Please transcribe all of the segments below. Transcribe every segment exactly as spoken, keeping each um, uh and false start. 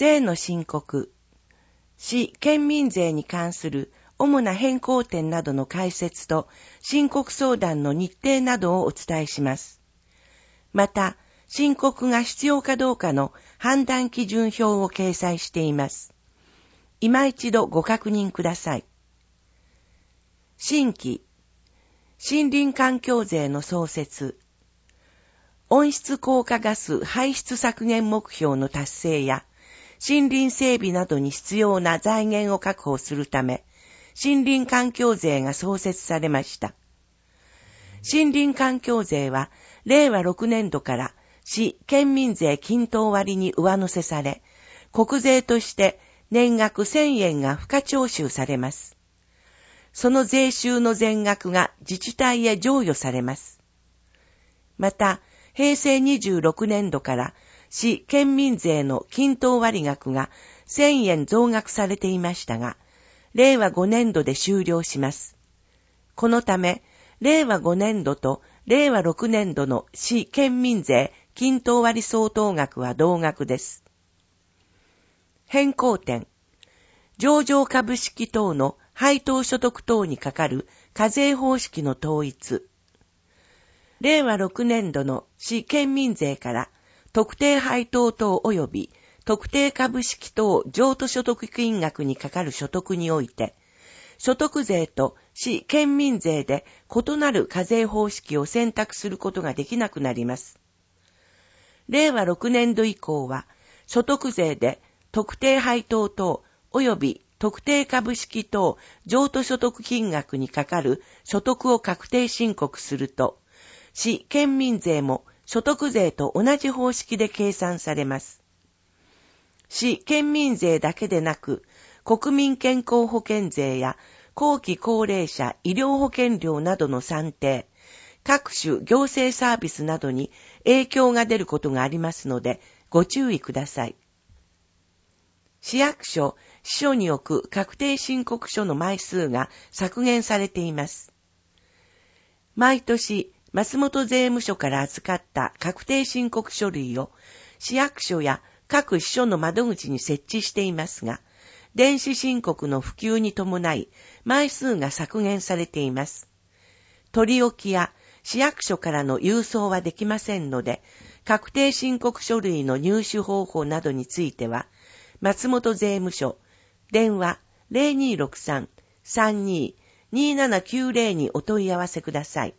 税の申告、市県民税に関する主な変更点などの解説と申告相談の日程などをお伝えします。また、申告が必要かどうかの判断基準表を掲載しています。今一度ご確認ください。新規、森林環境税の創設、温室効果ガス排出削減目標の達成や、森林整備などに必要な財源を確保するため、森林環境税が創設されました。森林環境税は、れいわろくねんどから市県民税均等割に上乗せされ、国税として年額せんえんが付加徴収されます。その税収の全額が自治体へ剰余されます。また、へいせいにじゅうろくねんどから市県民税の均等割額がせんえん増額されていましたが、れいわごねんどで終了します。このため、れいわごねんどとれいわろくねんどの市県民税均等割相当額は同額です。変更点。上場株式等の配当所得等にかかる課税方式の統一。れいわろくねんどの市県民税から特定配当等及び特定株式等譲渡所得金額にかかる所得において、所得税と市県民税で異なる課税方式を選択することができなくなります。れいわろくねんど以降は、所得税で特定配当等及び特定株式等譲渡所得金額にかかる所得を確定申告すると、市県民税も所得税と同じ方式で計算されます。市県民税だけでなく、国民健康保険税や後期高齢者医療保険料などの算定、各種行政サービスなどに影響が出ることがありますので、ご注意ください。市役所、支所に置く確定申告書の枚数が削減されています。毎年、松本税務署から預かった確定申告書類を市役所や各支所の窓口に設置していますが、電子申告の普及に伴い枚数が削減されています。取り置きや市役所からの郵送はできませんので、確定申告書類の入手方法などについては、松本税務署、電話 ゼロにーろくさん さんにー にーななきゅうゼロ にお問い合わせください。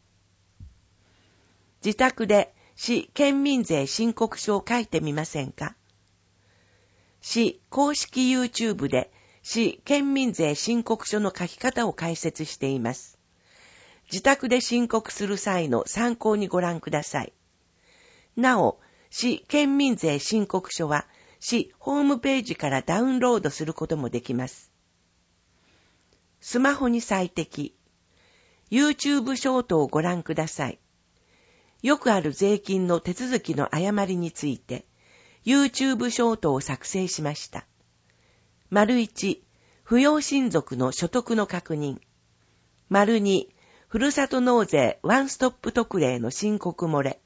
自宅で市県民税申告書を書いてみませんか？市公式 YouTube で市県民税申告書の書き方を解説しています。自宅で申告する際の参考にご覧ください。なお、市県民税申告書は市ホームページからダウンロードすることもできます。スマホに最適。YouTube ショートをご覧ください。よくある税金の手続きの誤りについて、YouTube ショートを作成しました。丸いち、扶養親族の所得の確認。丸に、ふるさと納税ワンストップ特例の申告漏れ。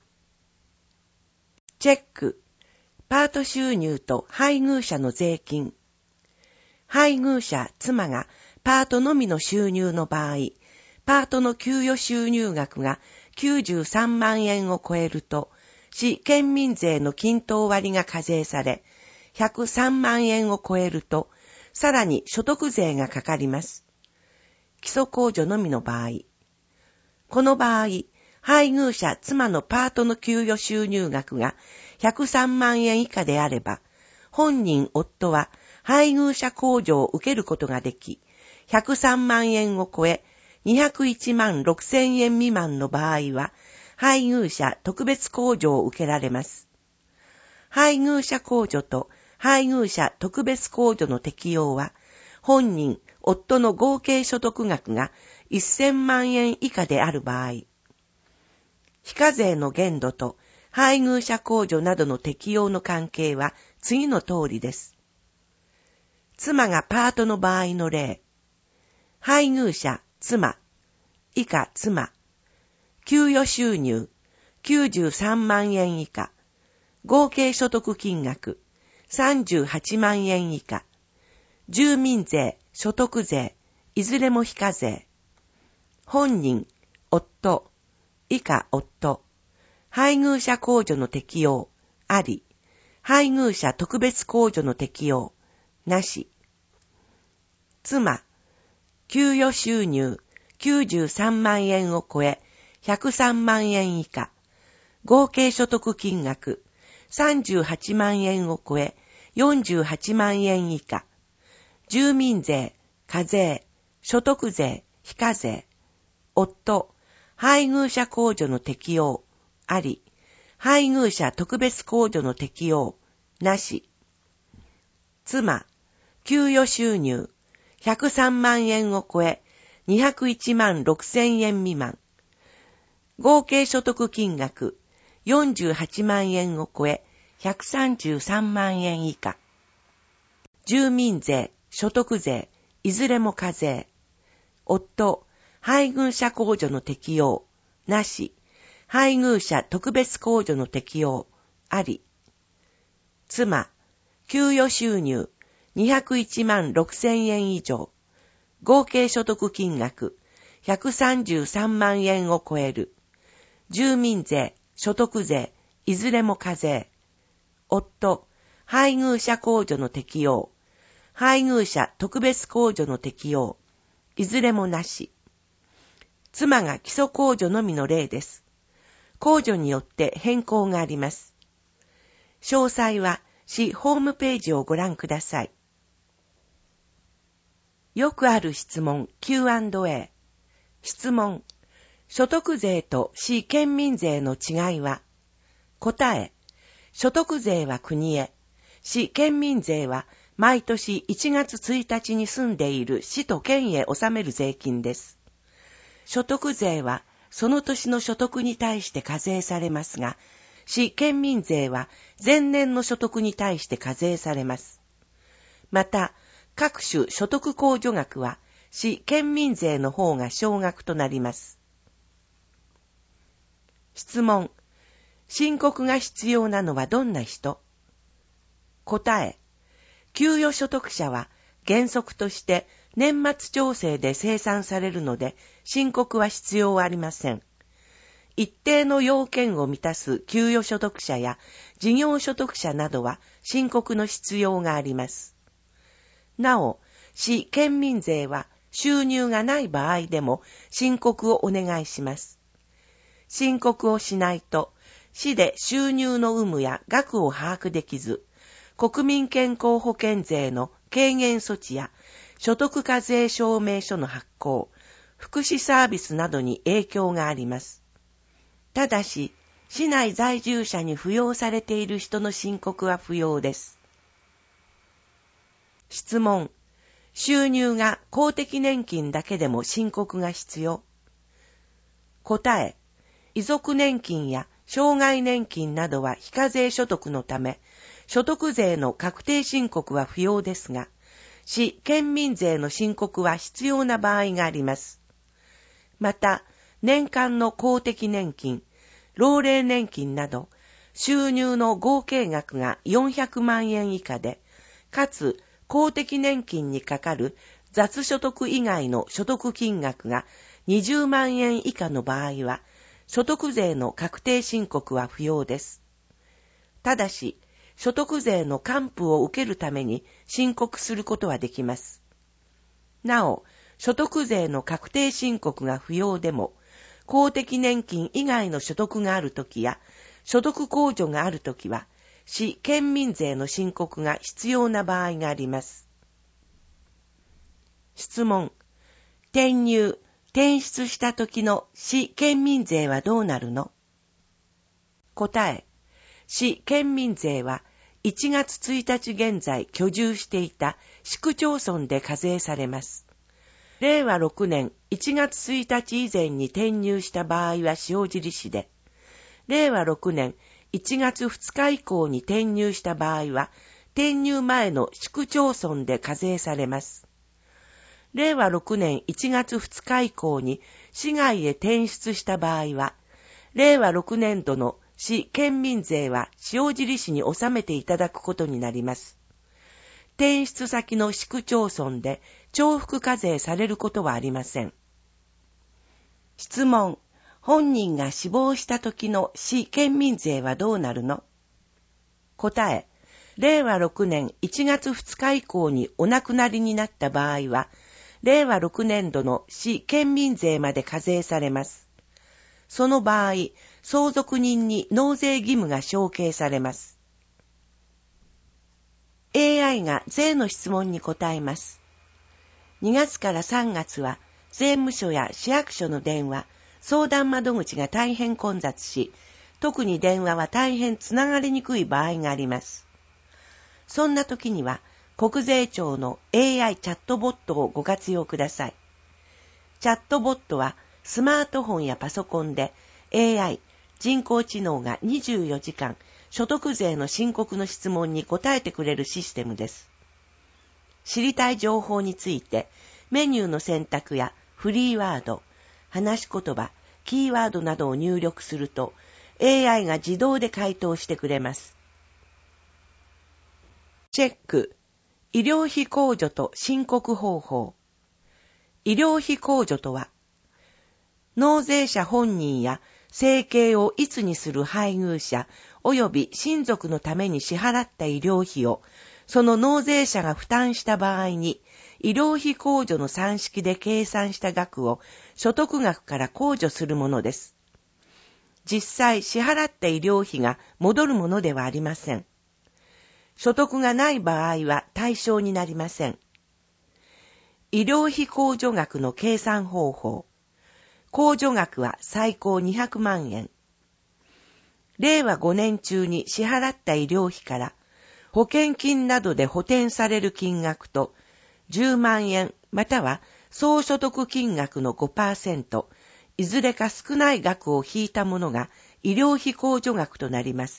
チェック。パート収入と配偶者の税金。配偶者、妻がパートのみの収入の場合、パートの給与収入額がきゅうじゅうさんまんえんを超えると、市県民税の均等割が課税され、ひゃくさんまんえんを超えると、さらに所得税がかかります。基礎控除のみの場合。この場合、配偶者妻のパートの給与収入額がひゃくさんまんえん以下であれば、本人夫は配偶者控除を受けることができ、ひゃくさんまんえんを超え、にひゃくいちまんろくせんえん未満の場合は、配偶者特別控除を受けられます。配偶者控除と配偶者特別控除の適用は、本人、夫の合計所得額がせんまんえん以下である場合、非課税の限度と配偶者控除などの適用の関係は次の通りです。妻がパートの場合の例、配偶者、妻、以下妻、給与収入きゅうじゅうさんまんえん以下、合計所得金額さんじゅうはちまんえん以下。住民税、所得税、いずれも非課税。本人、夫、以下夫。配偶者控除の適用、あり。配偶者特別控除の適用、なし。妻、給与収入きゅうじゅうさんまんえんを超え、ひゃくさんまんえん以下。合計所得金額、さんじゅうはちまんえんを超え、よんじゅうはちまんえん以下。住民税、課税、所得税、非課税。夫、配偶者控除の適用、あり。配偶者特別控除の適用、なし。妻、給与収入、ひゃくさんまんえんを超え、にひゃくいちまんろくせんえん未満。合計所得金額、よんじゅうはちまんえんを超え、ひゃくさんじゅうさんまんえん以下。住民税、所得税、いずれも課税。夫、配偶者控除の適用、なし。配偶者特別控除の適用、あり。妻、給与収入、にひゃくいちまんろくせんえん以上。合計所得金額、ひゃくさんじゅうさんまんえんを超える。住民税、所得税、いずれも課税。夫、配偶者控除の適用。配偶者特別控除の適用。いずれもなし。妻が基礎控除のみの例です。控除によって変更があります。詳細は市ホームページをご覧ください。よくある質問 キューアンドエー。質問。所得税と市県民税の違いは？答え。所得税は国へ。市県民税は毎年いちがつついたちに住んでいる市と県へ納める税金です。所得税はその年の所得に対して課税されますが、市県民税は前年の所得に対して課税されます。また、各種所得控除額は市県民税の方が少額となります。質問。申告が必要なのはどんな人？答え。給与所得者は原則として年末調整で精算されるので申告は必要ありません。一定の要件を満たす給与所得者や事業所得者などは申告の必要があります。なお、市県民税は収入がない場合でも申告をお願いします。申告をしないと、市で収入の有無や額を把握できず、国民健康保険税の軽減措置や所得課税証明書の発行、福祉サービスなどに影響があります。ただし、市内在住者に扶養されている人の申告は不要です。質問。収入が公的年金だけでも申告が必要？答え。遺族年金や障害年金などは非課税所得のため、所得税の確定申告は不要ですが、市県民税の申告は必要な場合があります。また、年間の公的年金、老齢年金など、収入の合計額がよんひゃくまんえん以下で、かつ公的年金にかかる雑所得以外の所得金額がにじゅうまんえん以下の場合は、所得税の確定申告は不要です。ただし、所得税の還付を受けるために申告することはできます。なお、所得税の確定申告が不要でも、公的年金以外の所得があるときや、所得控除があるときは、市県民税の申告が必要な場合があります。質問。転入、転出したときの市県民税はどうなるの？答え。市県民税はいちがつついたち現在居住していた市区町村で課税されます。れいわろくねんいちがつついたち以前に転入した場合は塩尻市で、れいわろくねんいちがつふつか以降に転入した場合は、転入前の市区町村で課税されます。れいわろくねんいちがつふつか以降に市外へ転出した場合は、れいわろくねんどの市県民税は塩尻市に納めていただくことになります。転出先の市区町村で重複課税されることはありません。質問。本人が死亡した時の市県民税はどうなるの？答え。れいわろくねんいちがつふつか以降にお亡くなりになった場合は、れいわろくねんどの市県民税まで課税されます。その場合、相続人に納税義務が承継されます。エーアイ が税の質問に答えます。にがつからさんがつは、税務署や市役所の電話、相談窓口が大変混雑し、特に電話は大変つながりにくい場合があります。そんな時には、国税庁の エーアイ チャットボットをご活用ください。チャットボットは、スマートフォンやパソコンで エーアイ、人工知能がにじゅうよじかん、所得税の申告の質問に答えてくれるシステムです。知りたい情報について、メニューの選択やフリーワード、話し言葉、キーワードなどを入力すると、エーアイ が自動で回答してくれます。チェック。医療費控除と申告方法。医療費控除とは、納税者本人や生計をいつにする配偶者及び親族のために支払った医療費を、その納税者が負担した場合に、医療費控除の算式で計算した額を所得額から控除するものです。実際支払った医療費が戻るものではありません。所得がない場合は対象になりません。医療費控除額の計算方法。控除額は最高にひゃくまんえん。れいわごねん中に支払った医療費から保険金などで補填される金額とじゅうまんえんまたは総所得金額の ごパーセント、いずれか少ない額を引いたものが医療費控除額となります。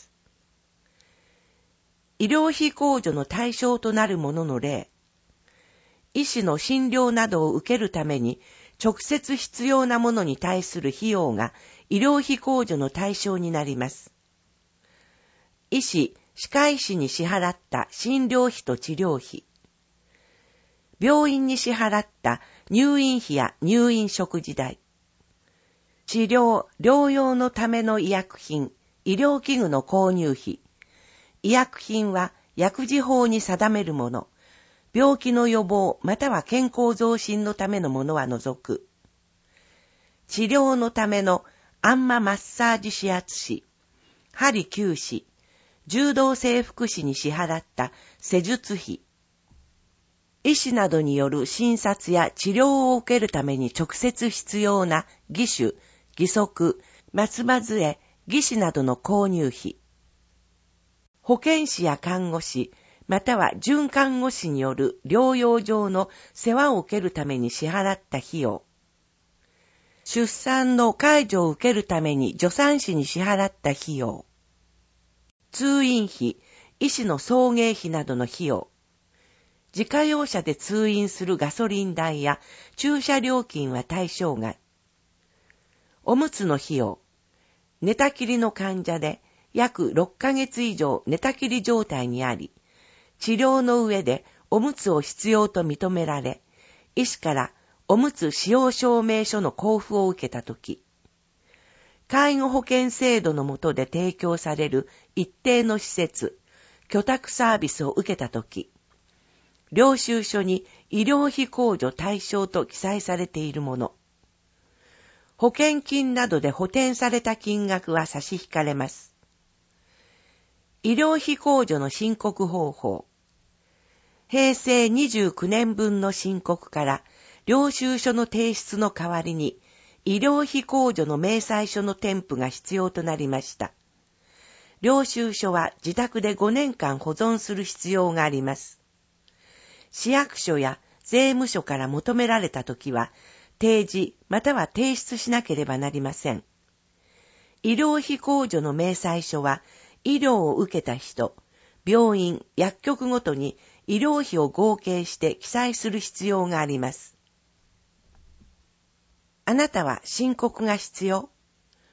医療費控除の対象となるものの例。医師の診療などを受けるために直接必要なものに対する費用が医療費控除の対象になります。医師、歯科医師に支払った診療費と治療費。病院に支払った入院費や入院食事代。治療、療養のための医薬品、医療器具の購入費。医薬品は薬事法に定めるもの。病気の予防または健康増進のためのものは除く。治療のためのあんまマッサージ指圧師、針灸師、柔道整復師に支払った施術費。医師などによる診察や治療を受けるために直接必要な義手、義足、松葉杖、義肢などの購入費。保健師や看護師、または准看護師による療養上の世話を受けるために支払った費用。出産の介助を受けるために助産師に支払った費用。通院費、医師の送迎費などの費用。自家用車で通院するガソリン代や駐車料金は対象外。おむつの費用。寝たきりの患者で約ろっかげつ以上寝たきり状態にあり、治療の上でおむつを必要と認められ、医師からおむつ使用証明書の交付を受けたとき、介護保険制度の下で提供される一定の施設、居宅サービスを受けたとき、領収書に医療費控除対象と記載されているもの、保険金などで補填された金額は差し引かれます。医療費控除の申告方法。へいせいにじゅうきゅうねんぶんの申告から領収書の提出の代わりに医療費控除の明細書の添付が必要となりました。領収書は自宅でごねんかん保存する必要があります。市役所や税務署から求められたときは提示または提出しなければなりません。医療費控除の明細書は医療を受けた人、病院、薬局ごとに医療費を合計して記載する必要があります。あなたは申告が必要？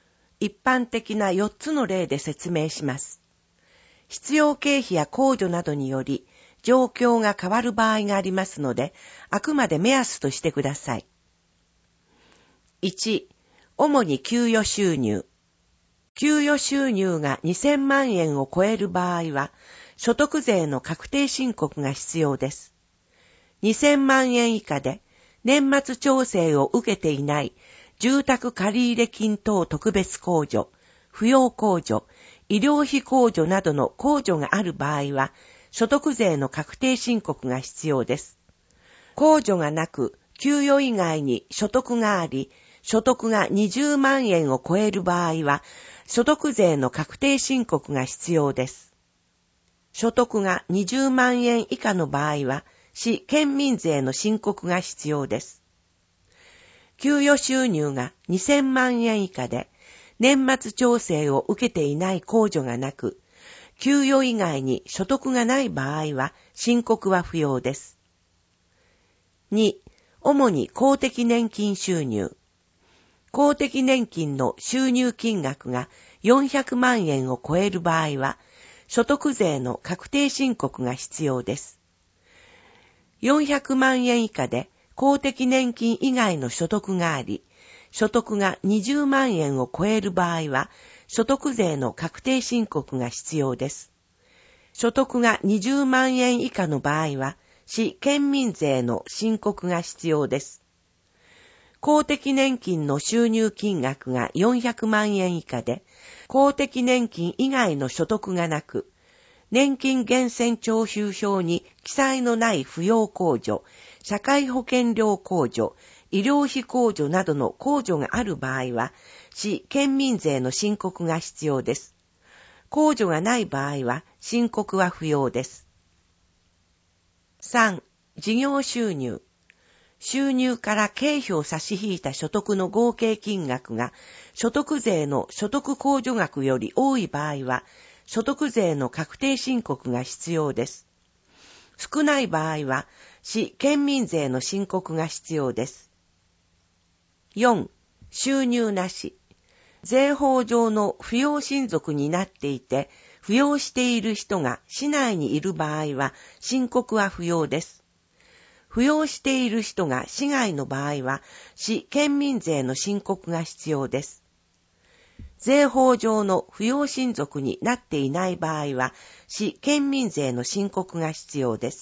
一般的なよっつの例で説明します。必要経費や控除などにより状況が変わる場合がありますので、あくまで目安としてください。いち、主に給与収入。給与収入がにせんまんえんを超える場合は、所得税の確定申告が必要です。にせんまんえん以下で、年末調整を受けていない住宅借入金等特別控除、扶養控除、医療費控除などの控除がある場合は、所得税の確定申告が必要です。控除がなく、給与以外に所得があり、所得がにじゅうまんえんを超える場合は、所得税の確定申告が必要です。所得がにじゅうまんえん以下の場合は、市県民税の申告が必要です。給与収入がにせんまんえん以下で、年末調整を受けていない控除がなく、給与以外に所得がない場合は、申告は不要です。に、主に公的年金収入。公的年金の収入金額がよんひゃくまんえんを超える場合は、所得税の確定申告が必要です。よんひゃくまんえん以下で公的年金以外の所得があり、所得がにじゅうまんえんを超える場合は、所得税の確定申告が必要です。所得がにじゅうまんえん以下の場合は、市県民税の申告が必要です。公的年金の収入金額がよんひゃくまんえん以下で、公的年金以外の所得がなく、年金源泉徴収票に記載のない扶養控除、社会保険料控除、医療費控除などの控除がある場合は、市県民税の申告が必要です。控除がない場合は、申告は不要です。さん、事業収入。収入から経費を差し引いた所得の合計金額が所得税の所得控除額より多い場合は、所得税の確定申告が必要です。少ない場合は、市県民税の申告が必要です。よん、収入なし。税法上の扶養親族になっていて、扶養している人が市内にいる場合は、申告は不要です。扶養している人が市外の場合は、市県民税の申告が必要です。税法上の扶養親族になっていない場合は、市県民税の申告が必要です。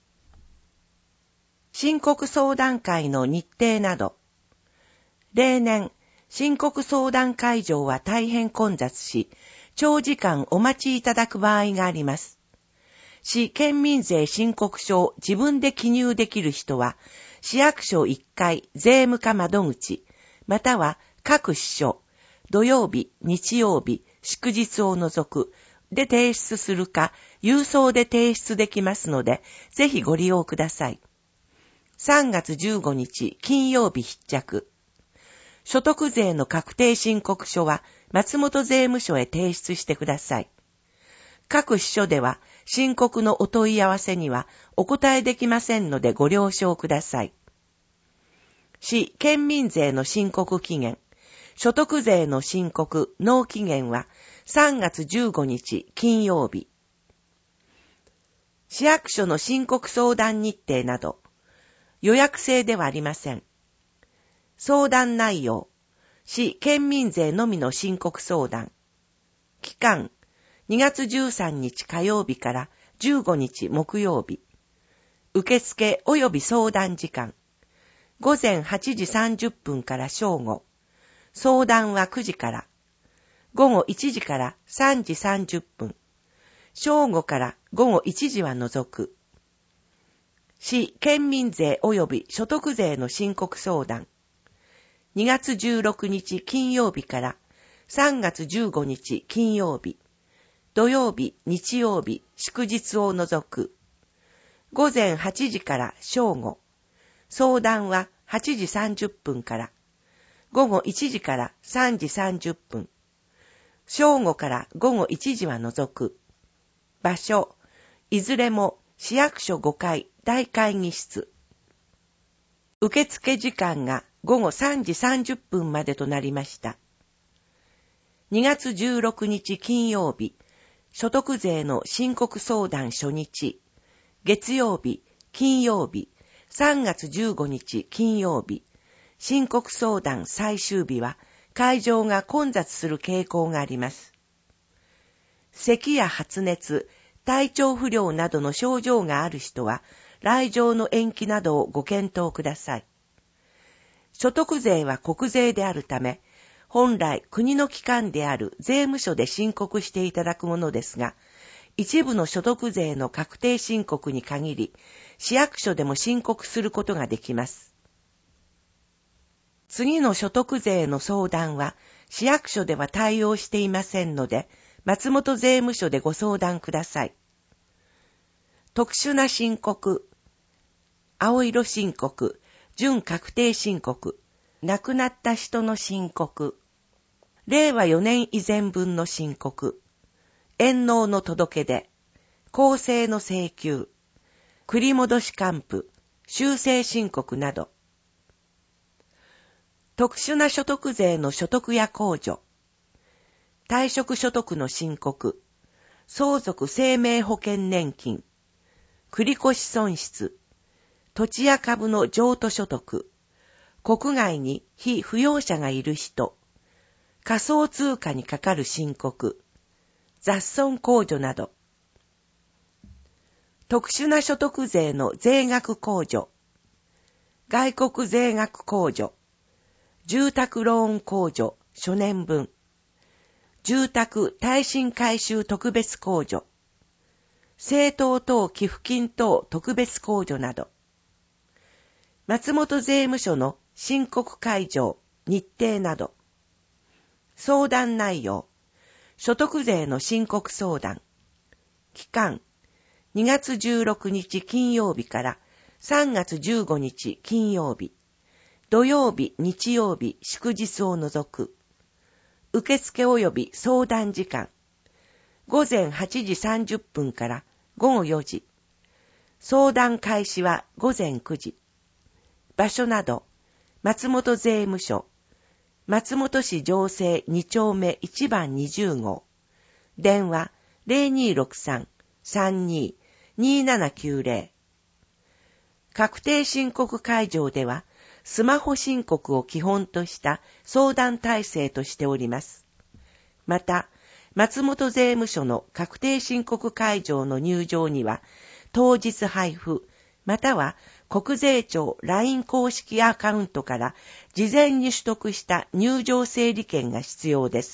申告相談会の日程など。例年、申告相談会場は大変混雑し、長時間お待ちいただく場合があります。市県民税申告書を自分で記入できる人は、市役所いっかい税務課窓口、または各支所、土曜日、日曜日、祝日を除くで提出するか、郵送で提出できますので、ぜひご利用ください。さんがつじゅうごにち金曜日必着。所得税の確定申告書は松本税務署へ提出してください。各支所では申告のお問い合わせにはお答えできませんのでご了承ください。市県民税の申告期限、所得税の申告納期限はさんがつじゅうごにち金曜日。市役所の申告相談日程など、予約制ではありません。相談内容、市県民税のみの申告相談。期間、にがつじゅうさんにち火曜日からじゅうごにち木曜日。受付及び相談時間。ごぜんはちじさんじゅっぷんから正午。相談はくじから。ごごいちじからさんじさんじゅっぷん。正午からごごいちじは除く。市県民税及び所得税の申告相談。にがつじゅうろくにち金曜日からさんがつじゅうごにち金曜日。土曜日、日曜日、祝日を除く。ごぜんはちじから正午。相談ははちじさんじゅっぷんから。ごごいちじからさんじさんじゅっぷん。正午からごごいちじは除く。場所、いずれも市役所ごかい大会議室。受付時間がごごさんじさんじゅっぷんまでとなりました。 にがつじゅうろくにち金曜日、所得税の申告相談初日、月曜日、金曜日、さんがつじゅうごにち金曜日、申告相談最終日は会場が混雑する傾向があります。咳や発熱、体調不良などの症状がある人は来場の延期などをご検討ください。所得税は国税であるため、本来国の機関である税務署で申告していただくものですが、一部の所得税の確定申告に限り、市役所でも申告することができます。次の所得税の相談は、市役所では対応していませんので、松本税務署でご相談ください。特殊な申告、青色申告、準確定申告、亡くなった人の申告、れいわよねん以前分の申告、延納の届け出、公正の請求、繰り戻し還付、修正申告など、特殊な所得税の所得や控除、退職所得の申告、相続生命保険年金、繰越損失、土地や株の譲渡所得、国外に非扶養者がいる人、仮想通貨にかかる申告、雑損控除など、特殊な所得税の税額控除、外国税額控除、住宅ローン控除、初年分、住宅耐震改修特別控除、政党等寄付金等特別控除など、松本税務署の申告会場、日程など、相談内容、所得税の申告相談、期間、にがつじゅうろくにち金曜日からさんがつじゅうごにち金曜日、土曜日、日曜日、祝日を除く、受付及び相談時間、ごぜんはちじさんじゅっぷんからごごよじ、相談開始はごぜんくじ、場所など、松本税務署、松本市城西にちょうめいちばんにじゅうごう、電話 ゼロにーろくさん さんにー にーななきゅうゼロ。確定申告会場では、スマホ申告を基本とした相談体制としております。また、松本税務署の確定申告会場の入場には、当日配布、または国税庁 ライン 公式アカウントから事前に取得した入場整理券が必要です。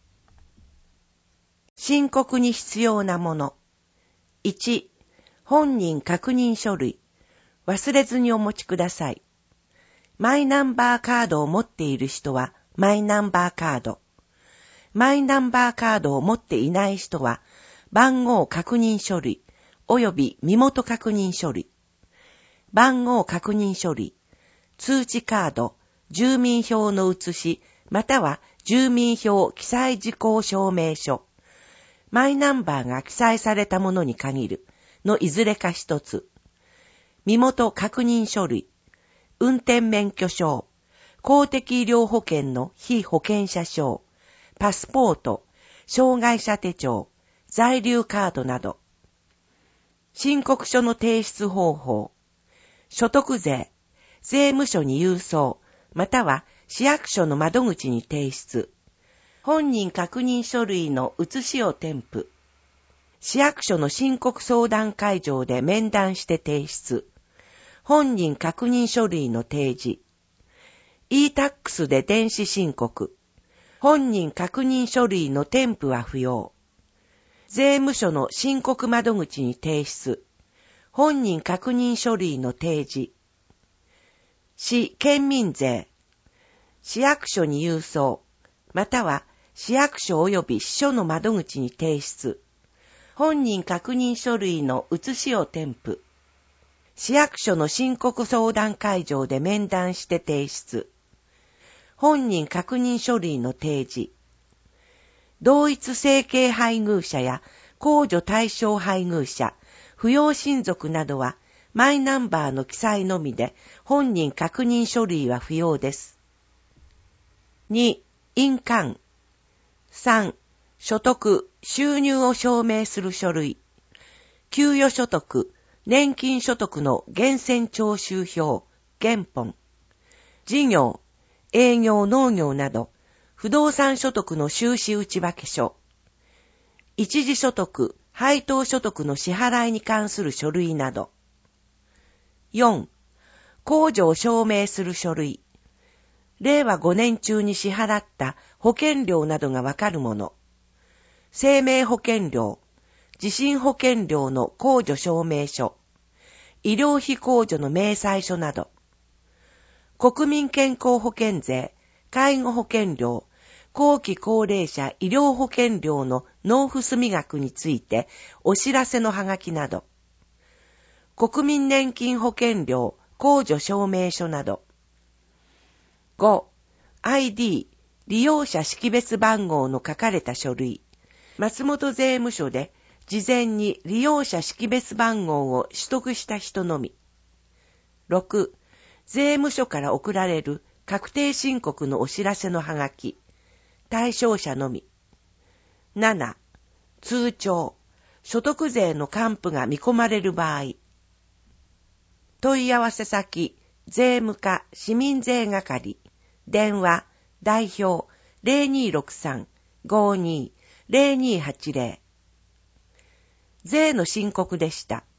申告に必要なもの。いち、本人確認書類。忘れずにお持ちください。マイナンバーカードを持っている人はマイナンバーカード。マイナンバーカードを持っていない人は番号確認書類及び身元確認書類。番号確認書類、通知カード、住民票の写し、または住民票記載事項証明書。マイナンバーが記載されたものに限るのいずれか一つ。身元確認書類、運転免許証、公的医療保険の被保険者証、パスポート、障害者手帳、在留カードなど。申告書の提出方法、所得税、税務署に郵送、または市役所の窓口に提出。本人確認書類の写しを添付。市役所の申告相談会場で面談して提出。本人確認書類の提示。e-タックス で電子申告。本人確認書類の添付は不要。税務署の申告窓口に提出。本人確認書類の提示。市県民税。市役所に郵送。または市役所及び市所の窓口に提出。本人確認書類の写しを添付。市役所の申告相談会場で面談して提出。本人確認書類の提示。同一生計配偶者や控除対象配偶者、扶養親族などはマイナンバーの記載のみで本人確認書類は不要です。に、印鑑。 さん、所得、収入を証明する書類。給与所得、年金所得の源泉徴収票、原本。事業、営業農業など、不動産所得の収支内訳書。一時所得、配当所得の支払いに関する書類など。よん、控除を証明する書類。れいわごねん中に支払った保険料などがわかるもの。生命保険料、地震保険料の控除証明書、医療費控除の明細書など。国民健康保険税、介護保険料、後期高齢者医療保険料の納付済額についてお知らせのはがきなど。国民年金保険料控除証明書など。ご、アイディー、利用者識別番号の書かれた書類。松本税務署で事前に利用者識別番号を取得した人のみ。ろく、税務署から送られる確定申告のお知らせのはがき。対象者のみ。なな、通帳、所得税の還付が見込まれる場合。問い合わせ先、税務課市民税係。電話、代表 ゼロにーろくさん ごーにー ゼロにーはちゼロ。税の申告でした。